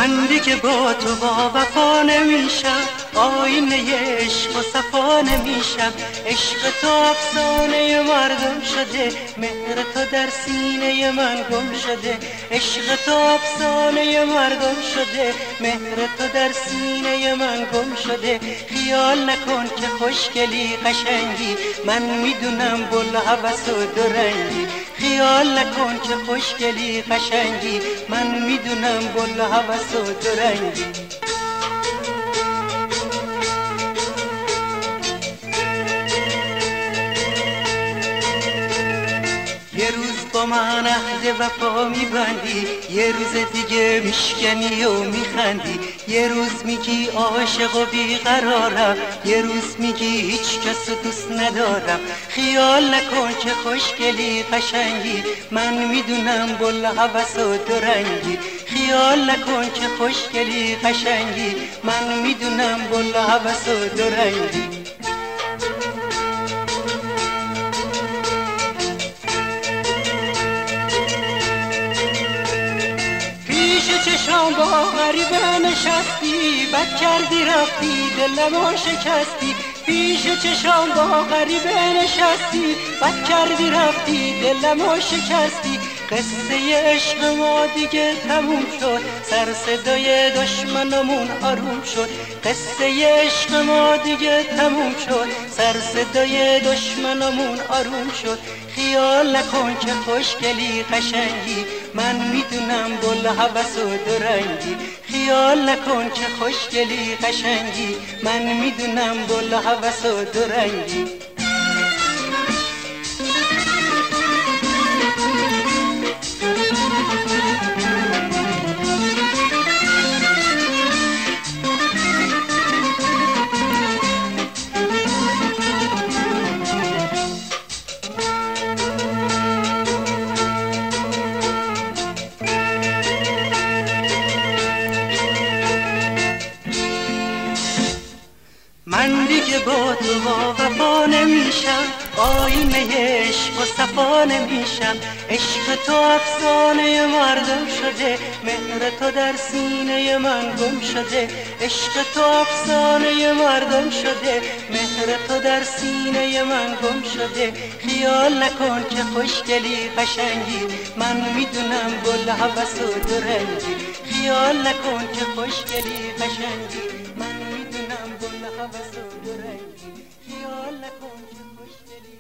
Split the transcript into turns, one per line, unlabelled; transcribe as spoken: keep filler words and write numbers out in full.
من دیگه با تو با وفا نمیشم، آینه عشق و صفا نمیشم. عشق تو افسانه مردم شده، مهر تو در سینه من گم شده. عشق تو افسانه مردم شده، مهر تو در سینه من گم شده. خیال نکن که خوشگلی قشنگی، من میدونم بل هوس و دورنگی. خیال نکن که خوشگلی قشنگی، من میدونم بل هوس و دورنگی. یه روز با من عهد وفا میبندی، یه روز دیگه میشکنی و میخندی. یه روز میگی عاشق و بیقرارم، یه روز میگی هیچ کس دوست ندارم. خیال نکن که خوشگلی قشنگی، من میدونم بل هوس و دورنگی. خیال نکن که خوشگلی قشنگی، من میدونم بل هوس و دورنگی. چشام با غریبه نشستی، بد کردی رفتی دلمو شکستی. پیش چشام با غریبه نشستی، بد کردی رفتی دلمو شکستی. قصه عشق ما دیگه تموم شد، سر صدای دشمنمون آروم شد. قصه عشق ما دیگه تموم شد، سر صدای دشمنمون آروم شد. خیال نکن که خوشگلی قشنگی، من میدونم بل هوس و دورنگی. خیال نکن که خوشگلی قشنگی، من میدونم بل هوس و دورنگی. من دیگه با تو با وفا نمیشم، آینه عشق و صفا نمیشم. عشق تو افسانه مردم شده، مهر تو در سینه من گم شده. عشق تو افسانه مردم شده، مهر تو در سینه من گم شده. خیال نکن که خوشگلی قشنگی، من میدونم بل هوس و دورنگی. خیال نکن که خوشگلی قشنگی، من میدونم بل هوس و دورنگی. خیال نکن که خوشگلی